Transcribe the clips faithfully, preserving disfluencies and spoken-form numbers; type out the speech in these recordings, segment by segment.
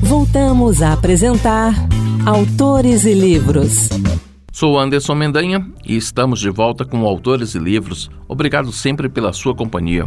Voltamos a apresentar Autores e Livros. Sou Anderson Mendanha e estamos de volta com Autores e Livros. Obrigado sempre pela sua companhia.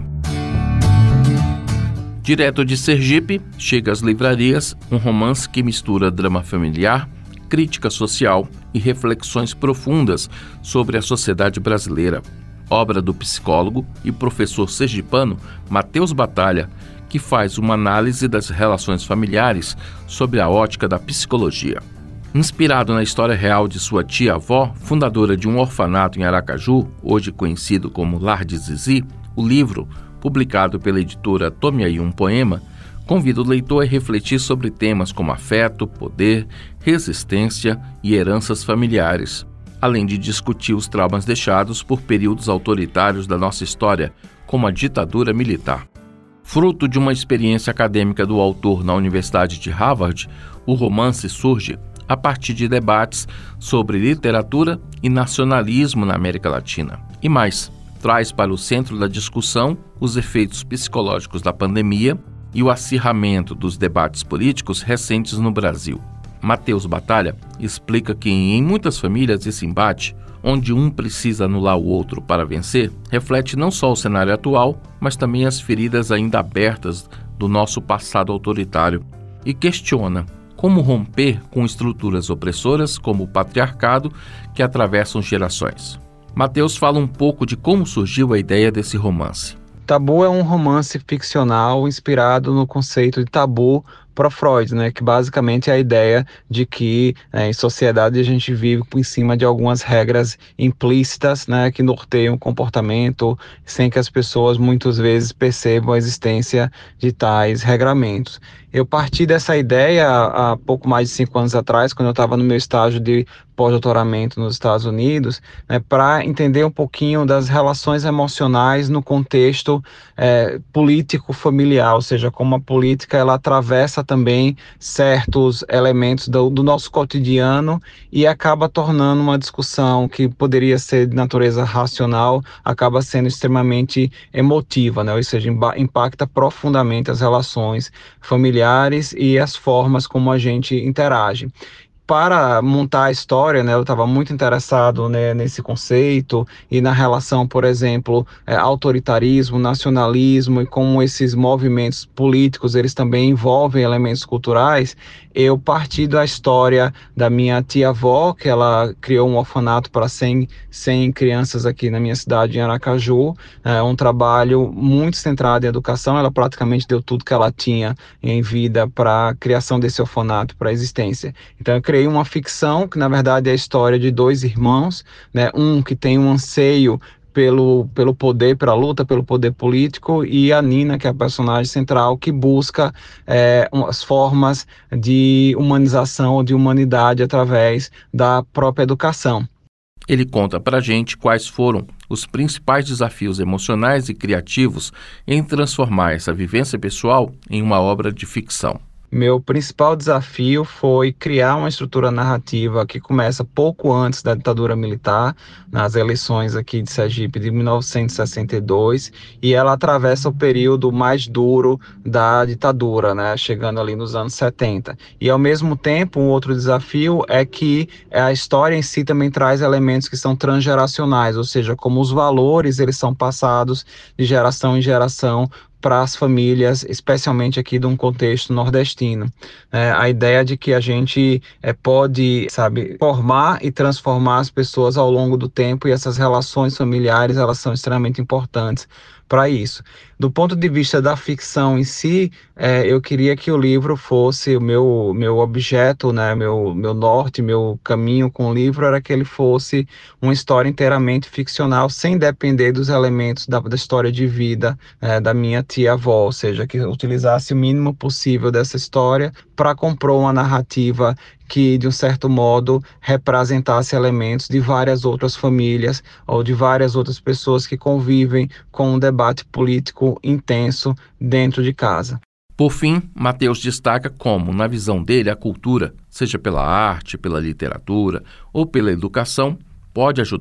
Direto de Sergipe, chega às livrarias um romance que mistura drama familiar, crítica social e reflexões profundas sobre a sociedade brasileira. Obra do psicólogo e professor sergipano Matheus Batalha, que faz uma análise das relações familiares sob a ótica da psicologia. Inspirado na história real de sua tia-avó, fundadora de um orfanato em Aracaju, hoje conhecido como Lar de Zizi, o livro, publicado pela editora Tome Aí um Poema, convida o leitor a refletir sobre temas como afeto, poder, resistência e heranças familiares, além de discutir os traumas deixados por períodos autoritários da nossa história, como a ditadura militar. Fruto de uma experiência acadêmica do autor na Universidade de Harvard, o romance surge a partir de debates sobre literatura e nacionalismo na América Latina. E mais, traz para o centro da discussão os efeitos psicológicos da pandemia e o acirramento dos debates políticos recentes no Brasil. Matheus Batalha explica que em muitas famílias esse embate, onde um precisa anular o outro para vencer, reflete não só o cenário atual, mas também as feridas ainda abertas do nosso passado autoritário, e questiona como romper com estruturas opressoras como o patriarcado que atravessam gerações. Matheus fala um pouco de como surgiu a ideia desse romance. Tabu é um romance ficcional inspirado no conceito de tabu para Freud, né, que basicamente é a ideia de que é, em sociedade a gente vive por cima de algumas regras implícitas, né, que norteiam o comportamento sem que as pessoas muitas vezes percebam a existência de tais regramentos. Eu parti dessa ideia há pouco mais de cinco anos atrás, quando eu estava no meu estágio de pós-doutoramento nos Estados Unidos, né, para entender um pouquinho das relações emocionais no contexto é, político-familiar, ou seja, como a política ela atravessa também certos elementos do, do nosso cotidiano e acaba tornando uma discussão que poderia ser de natureza racional, acaba sendo extremamente emotiva, né, ou seja, impacta profundamente as relações familiares e as formas como a gente interage. Para montar a história, né, eu estava muito interessado, né, nesse conceito e na relação, por exemplo, é, autoritarismo, nacionalismo e como esses movimentos políticos eles também envolvem elementos culturais. Eu parti da história da minha tia-avó, que ela criou um orfanato para cem, cem crianças aqui na minha cidade, em Aracaju. É um trabalho muito centrado em educação. Ela praticamente deu tudo que ela tinha em vida para a criação desse orfanato, para a existência. Então eu criei uma ficção, que na verdade é a história de dois irmãos, né? Um que tem um anseio Pelo, pelo poder, pela luta pelo poder político, e a Nina, que é a personagem central, que busca é, as formas de humanização, de humanidade através da própria educação. Ele conta pra gente quais foram os principais desafios emocionais e criativos em transformar essa vivência pessoal em uma obra de ficção. Meu principal desafio foi criar uma estrutura narrativa que começa pouco antes da ditadura militar, nas eleições aqui de Sergipe de mil novecentos e sessenta e dois, e ela atravessa o período mais duro da ditadura, né, chegando ali nos anos setenta. E ao mesmo tempo, um outro desafio é que a história em si também traz elementos que são transgeracionais, ou seja, como os valores eles são passados de geração em geração para as famílias, especialmente aqui de um contexto nordestino. É, a ideia de que a gente é, pode, sabe, formar e transformar as pessoas ao longo do tempo, e essas relações familiares, elas são extremamente importantes para isso. Do ponto de vista da ficção em si, é, eu queria que o livro fosse o meu, meu objeto, né, meu, meu norte, meu caminho com o livro era que ele fosse uma história inteiramente ficcional, sem depender dos elementos da, da história de vida é, da minha tia-avó, ou seja, que utilizasse o mínimo possível dessa história para compor uma narrativa que, de um certo modo, representasse elementos de várias outras famílias ou de várias outras pessoas que convivem com um debate político intenso dentro de casa. Por fim, Matheus destaca como, na visão dele, a cultura, seja pela arte, pela literatura ou pela educação, pode ajudar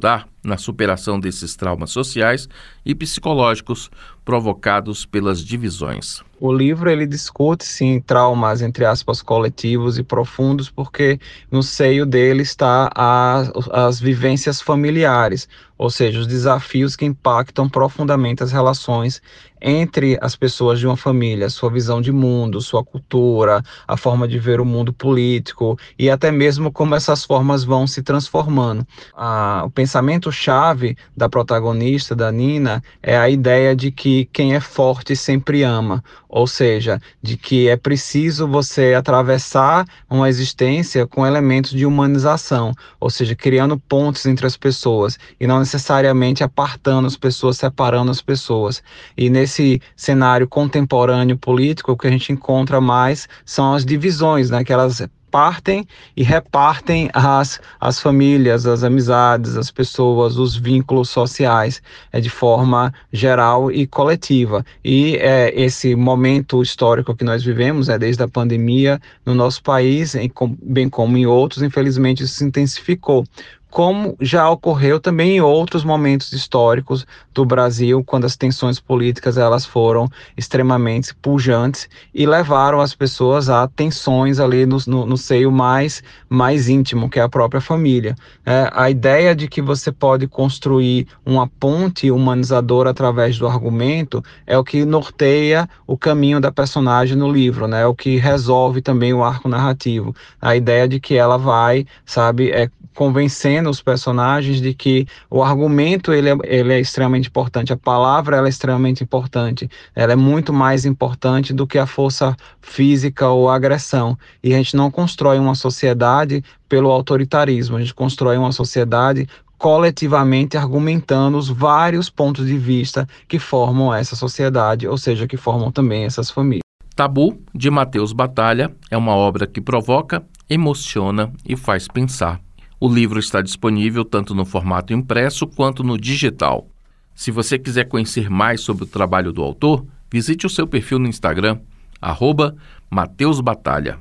na superação desses traumas sociais e psicológicos provocados pelas divisões. O livro ele discute, sim, traumas, entre aspas, coletivos e profundos, porque no seio dele está a, as vivências familiares, ou seja, os desafios que impactam profundamente as relações entre as pessoas de uma família, sua visão de mundo, sua cultura, a forma de ver o mundo político e até mesmo como essas formas vão se transformando. Ah, o pensamento-chave da protagonista, da Nina, é a ideia de que quem é forte sempre ama, ou seja, de que é preciso você atravessar uma existência com elementos de humanização, ou seja, criando pontes entre as pessoas e não necessariamente apartando as pessoas, separando as pessoas. E nesse cenário contemporâneo político, o que a gente encontra mais são as divisões, né, que elas partem e repartem as, as famílias, as amizades, as pessoas, os vínculos sociais, é, de forma geral e coletiva. E é, esse momento histórico que nós vivemos, é, desde a pandemia no nosso país, em, bem como em outros, infelizmente isso se intensificou, como já ocorreu também em outros momentos históricos do Brasil, quando as tensões políticas elas foram extremamente pujantes e levaram as pessoas a tensões ali no, no, no seio mais, mais íntimo, que é a própria família. É, a ideia de que você pode construir uma ponte humanizadora através do argumento é o que norteia o caminho da personagem no livro, né? É o que resolve também o arco narrativo. A ideia de que ela vai, sabe, é, convencendo os personagens de que o argumento ele é, ele é extremamente importante, a palavra ela é extremamente importante, ela é muito mais importante do que a força física ou a agressão. E a gente não constrói uma sociedade pelo autoritarismo, a gente constrói uma sociedade coletivamente argumentando os vários pontos de vista que formam essa sociedade, ou seja, que formam também essas famílias. Tabu, de Matheus Batalha, é uma obra que provoca, emociona e faz pensar. O livro está disponível tanto no formato impresso quanto no digital. Se você quiser conhecer mais sobre o trabalho do autor, visite o seu perfil no Instagram, arroba Matheus Batalha.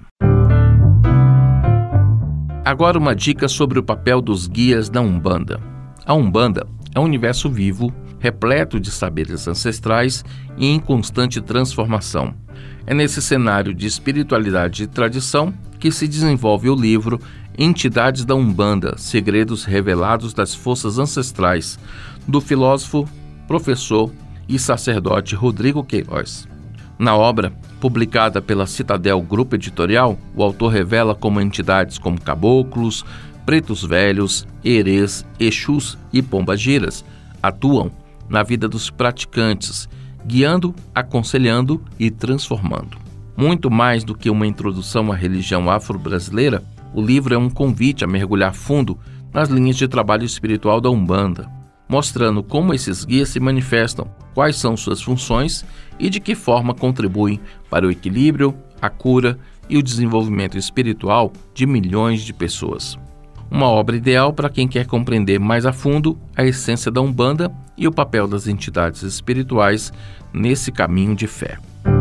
Agora uma dica sobre o papel dos guias da Umbanda. A Umbanda é um universo vivo, repleto de saberes ancestrais e em constante transformação. É nesse cenário de espiritualidade e tradição que se desenvolve o livro Entidades da Umbanda, Segredos Revelados das Forças Ancestrais, do filósofo, professor e sacerdote Rodrigo Queiroz. Na obra, publicada pela Citadel Grupo Editorial, o autor revela como entidades como caboclos, pretos velhos, erês, exus e pombagiras atuam na vida dos praticantes, guiando, aconselhando e transformando. Muito mais do que uma introdução à religião afro-brasileira, o livro é um convite a mergulhar fundo nas linhas de trabalho espiritual da Umbanda, mostrando como esses guias se manifestam, quais são suas funções e de que forma contribuem para o equilíbrio, a cura e o desenvolvimento espiritual de milhões de pessoas. Uma obra ideal para quem quer compreender mais a fundo a essência da Umbanda e o papel das entidades espirituais nesse caminho de fé.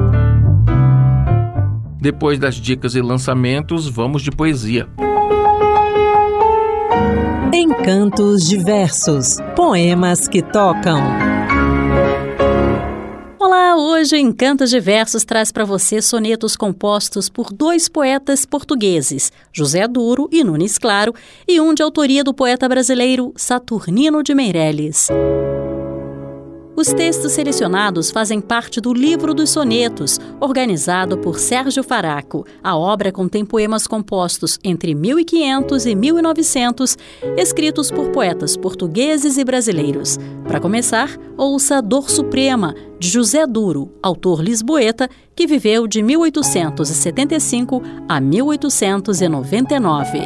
Depois das dicas e lançamentos, vamos de poesia. Encantos diversos, poemas que tocam. Olá, hoje Encantos Diversos traz para você sonetos compostos por dois poetas portugueses, José Duro e Nunes Claro, e um de autoria do poeta brasileiro Saturnino de Meireles. Os textos selecionados fazem parte do Livro dos Sonetos, organizado por Sérgio Faraco. A obra contém poemas compostos entre mil e quinhentos e mil e novecentos, escritos por poetas portugueses e brasileiros. Para começar, ouça Dor Suprema, de José Duro, autor lisboeta, que viveu de mil oitocentos e setenta e cinco a mil oitocentos e noventa e nove.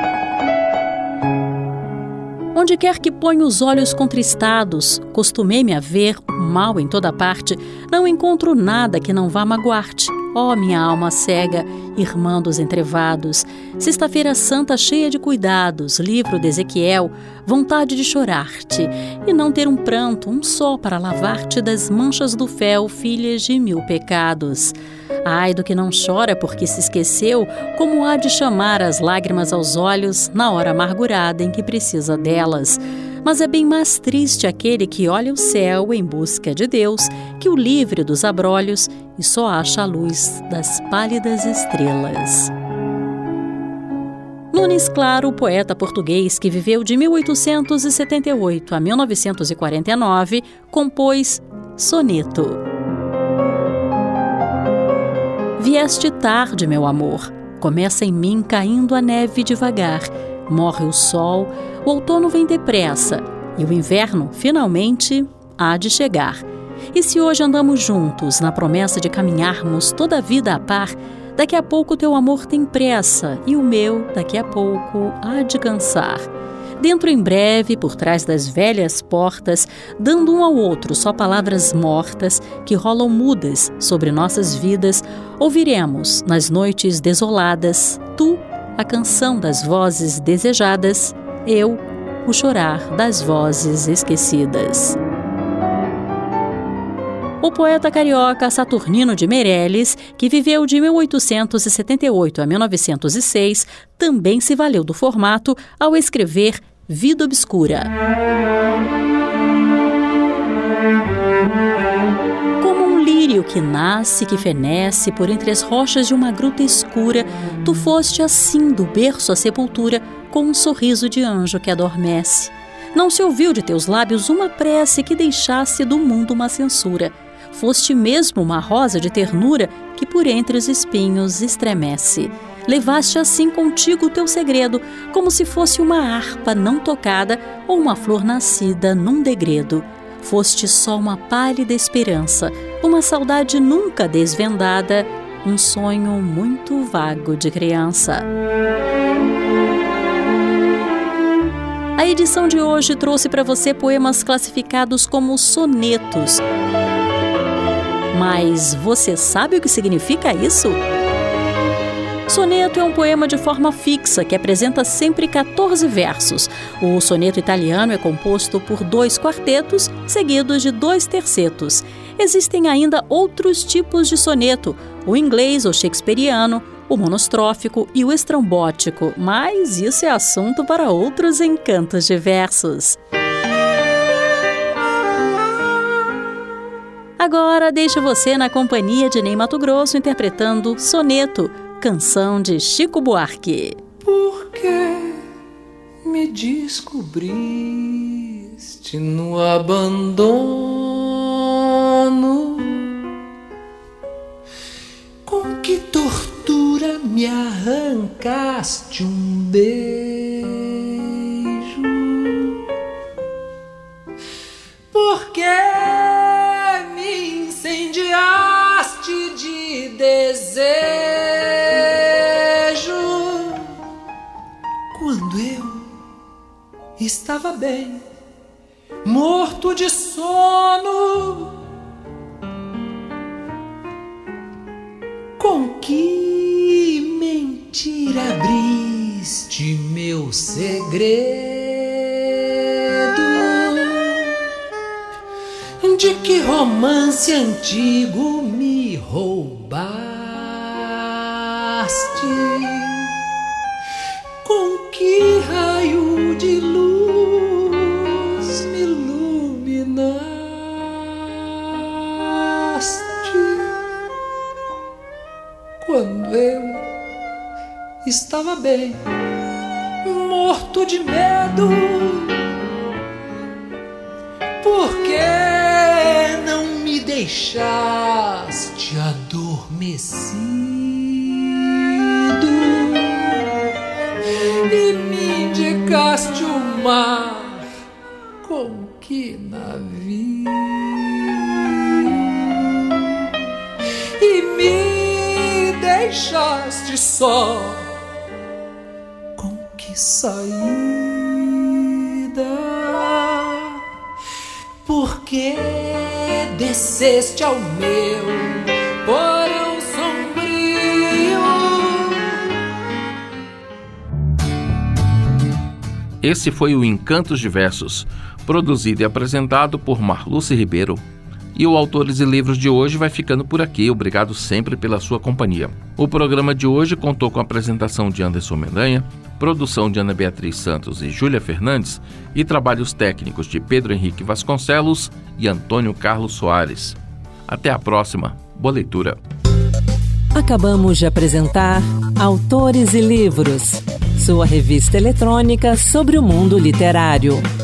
Onde quer que ponho os olhos contristados, costumei-me a ver o mal em toda parte, não encontro nada que não vá magoar-te. Ó, minha alma cega, irmã dos entrevados, sexta-feira santa cheia de cuidados, livro de Ezequiel, vontade de chorar-te, e não ter um pranto, um só para lavar-te das manchas do fel, filhas de mil pecados. Ai do que não chora porque se esqueceu, como há de chamar as lágrimas aos olhos na hora amargurada em que precisa delas. Mas é bem mais triste aquele que olha o céu em busca de Deus, que o livre dos abrolhos e só acha a luz das pálidas estrelas. Nunes Claro, poeta português que viveu de mil oitocentos e setenta e oito a mil novecentos e quarenta e nove, compôs Soneto. Vieste tarde, meu amor, começa em mim caindo a neve devagar, morre o sol, o outono vem depressa e o inverno, finalmente, há de chegar. E se hoje andamos juntos na promessa de caminharmos toda a vida a par, daqui a pouco teu amor tem pressa e o meu, daqui a pouco, há de cansar. Dentro em breve, por trás das velhas portas, dando um ao outro só palavras mortas que rolam mudas sobre nossas vidas, ouviremos, nas noites desoladas, tu, a canção das vozes desejadas, eu, o chorar das vozes esquecidas. O poeta carioca Saturnino de Meireles, que viveu de mil oitocentos e setenta e oito a mil novecentos e seis, também se valeu do formato ao escrever Vida Obscura. Como um lírio que nasce, que fenece por entre as rochas de uma gruta escura, tu foste assim do berço à sepultura, com um sorriso de anjo que adormece. Não se ouviu de teus lábios uma prece que deixasse do mundo uma censura. Foste mesmo uma rosa de ternura que por entre os espinhos estremece. Levaste assim contigo o teu segredo, como se fosse uma harpa não tocada ou uma flor nascida num degredo. Foste só uma pálida esperança, uma saudade nunca desvendada, um sonho muito vago de criança. A edição de hoje trouxe para você poemas classificados como sonetos. Mas você sabe o que significa isso? Soneto é um poema de forma fixa que apresenta sempre quatorze versos. O soneto italiano é composto por dois quartetos seguidos de dois tercetos. Existem ainda outros tipos de soneto, o inglês ou shakespeariano, o monostrófico e o estrambótico, mas isso é assunto para outros encantos de versos. Agora deixo você na companhia de Ney Matogrosso interpretando Soneto, canção de Chico Buarque. Por que me descobriste no abandono? Com que tortura me arrancaste um beijo? Por que me incendiaste de desejo quando eu estava bem, morto de sono? Com que mentira abriste meu segredo? De que romance antigo me roubaste? Com que raio de luz me iluminaste? Quando eu estava bem, morto de medo. Por que não me deixaste adormecido e me indicaste o mar com que navio e me deixaste só com que saída? Por que desceste ao meu porão sombrio? Esse foi o Encantos de Versos, produzido e apresentado por Marluce Ribeiro. E o Autores e Livros de hoje vai ficando por aqui. Obrigado sempre pela sua companhia. O programa de hoje contou com a apresentação de Anderson Mendanha, produção de Ana Beatriz Santos e Júlia Fernandes e trabalhos técnicos de Pedro Henrique Vasconcelos e Antônio Carlos Soares. Até a próxima. Boa leitura. Acabamos de apresentar Autores e Livros, sua revista eletrônica sobre o mundo literário.